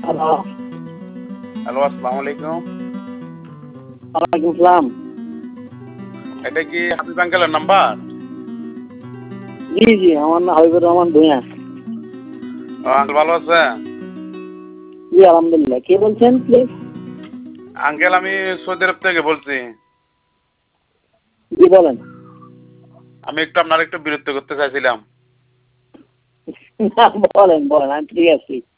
Hello. Hello, আসসালামু আলাইকুম। ওয়ালাইকুম আসসালাম। এটা কি হাফিজ আঙ্কেলের নাম্বার? জি, জি, আমার নাম হাবিবুর রহমান ভূঁইয়া। আঙ্কেল ভালো আছেন? জি, আলহামদুলিল্লাহ। কে বলছেন প্লিজ? আঙ্কেল আমি সৌদি আরব থেকে বলছি। জি, বলেন। আমি আপনার একটু বিরক্ত করতে চাইছিলাম। না, বলেন, বলেন, আমি ফ্রি আছি।